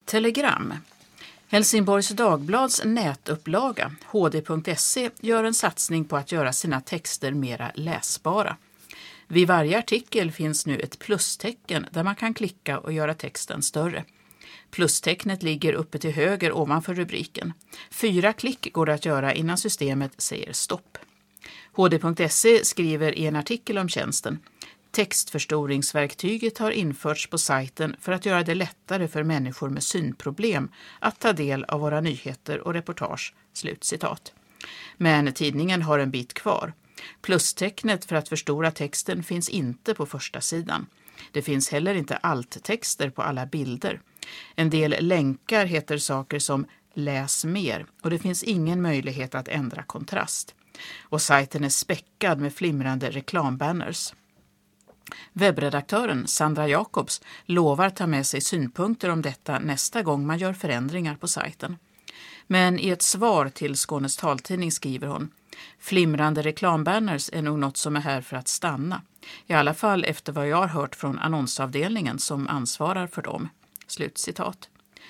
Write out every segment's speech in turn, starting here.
Telegram. Helsingborgs Dagblads nätupplaga, hd.se, gör en satsning på att göra sina texter mera läsbara. Vid varje artikel finns nu ett plustecken där man kan klicka och göra texten större. Plustecknet ligger uppe till höger ovanför rubriken. 4 klick går det att göra innan systemet säger stopp. hd.se skriver i en artikel om tjänsten: textförstoringsverktyget har införts på sajten för att göra det lättare för människor med synproblem att ta del av våra nyheter och reportage. Slutcitat. Men tidningen har en bit kvar. Plustecknet för att förstora texten finns inte på första sidan. Det finns heller inte alt-texter på alla bilder. En del länkar heter saker som läs mer och det finns ingen möjlighet att ändra kontrast. Och sajten är späckad med flimrande reklambanners. Webbredaktören Sandra Jacobs lovar ta med sig synpunkter om detta nästa gång man gör förändringar på sajten. Men i ett svar till Skånes taltidning skriver hon: flimrande reklambanners är nog något som är här för att stanna. I alla fall efter vad jag har hört från annonsavdelningen som ansvarar för dem. Slutcitat.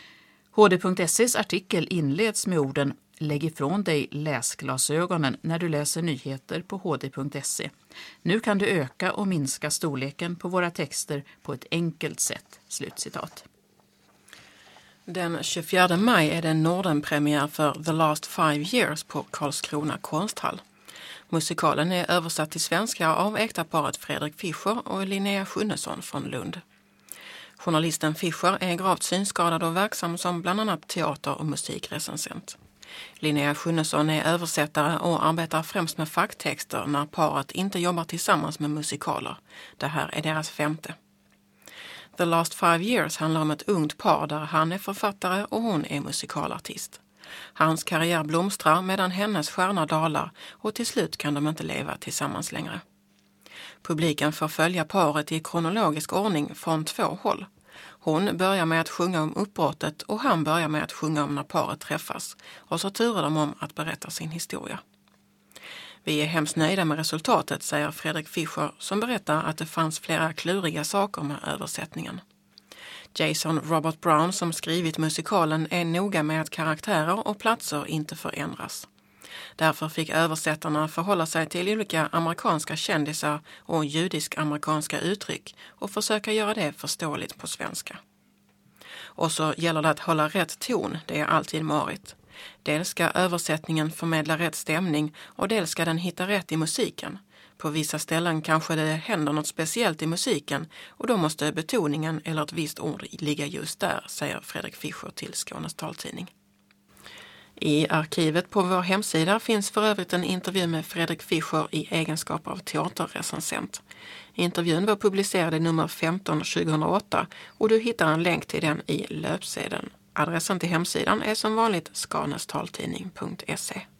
hd.ses artikel inleds med orden: lägg ifrån dig läsglasögonen när du läser nyheter på hd.se. Nu kan du öka och minska storleken på våra texter på ett enkelt sätt. Slutcitat. Den 24 maj är det Nordenpremiär för The Last 5 Years på Karlskrona konsthall. Musikalen är översatt till svenska av äktaparet Fredrik Fischer och Linnea Schunnesson från Lund. Journalisten Fischer är gravt synskadad och verksam som bland annat teater- och musikrecensent. Linnea Schunnesson är översättare och arbetar främst med facktexter när paret inte jobbar tillsammans med musikaler. Det här är deras 5:e. The Last 5 Years handlar om ett ungt par där han är författare och hon är musikalartist. Hans karriär blomstrar medan hennes stjärna dalar och till slut kan de inte leva tillsammans längre. Publiken får följa paret i kronologisk ordning från 2 håll. Hon börjar med att sjunga om uppbrottet och han börjar med att sjunga om när paret träffas. Och så turar de om att berätta sin historia. Vi är hemskt nöjda med resultatet, säger Fredrik Fischer som berättar att det fanns flera kluriga saker med översättningen. Jason Robert Brown som skrivit musikalen är noga med att karaktärer och platser inte förändras. Därför fick översättarna förhålla sig till olika amerikanska kändisar och judisk-amerikanska uttryck och försöka göra det förståeligt på svenska. Och så gäller det att hålla rätt ton, det är alltid marigt. Dels ska översättningen förmedla rätt stämning och dels ska den hitta rätt i musiken. På vissa ställen kanske det händer något speciellt i musiken och då måste betoningen eller ett visst ord ligga just där, säger Fredrik Fischer till Skånes taltidning. I arkivet på vår hemsida finns för övrigt en intervju med Fredrik Fischer i egenskap av teaterrecensent. Intervjun var publicerad i nummer 15 2008 och du hittar en länk till den i löpsedeln. Adressen till hemsidan är som vanligt skanestaltidning.se.